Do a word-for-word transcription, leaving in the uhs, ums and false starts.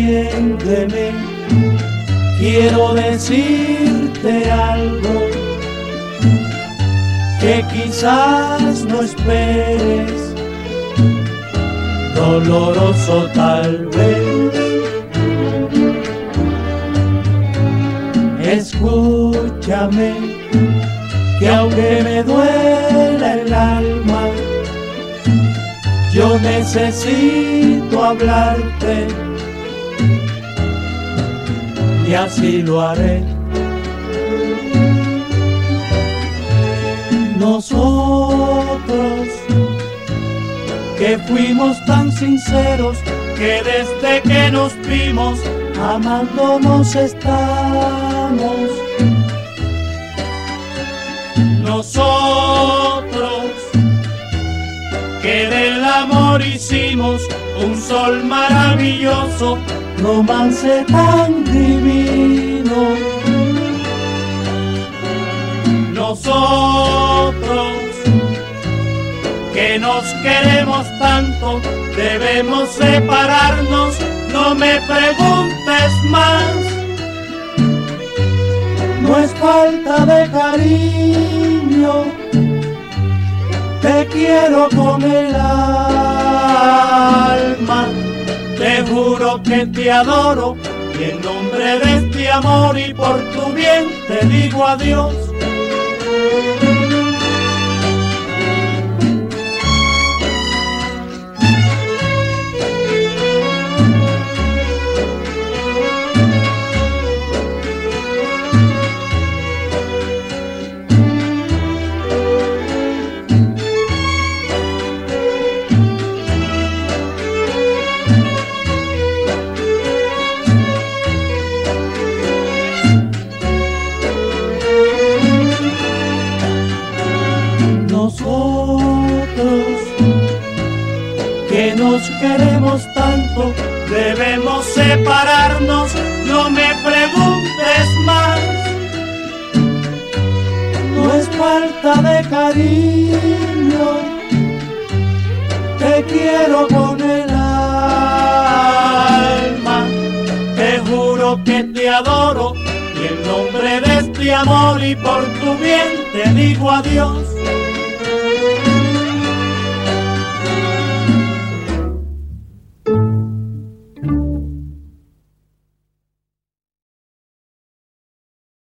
entiéndeme, quiero decirte algo que quizás no esperes, doloroso tal vez. Escúchame, que aunque me duela el alma, yo necesito hablarte y así lo haré. Nosotros que fuimos tan sinceros, que desde que nos vimos amándonos estamos. Nosotros que del amor hicimos un sol maravilloso, romance tan divino. Nosotros que nos queremos tanto, debemos separarnos, no me preguntes más. No es falta de cariño, te quiero con el alma, te juro que te adoro, y en nombre de este amor y por tu bien te digo adiós. Nosotros que nos queremos tanto, debemos separarnos, no me preguntes más. No es falta de cariño, te quiero con el alma, te juro que te adoro, y en nombre de este amor y por tu bien te digo adiós.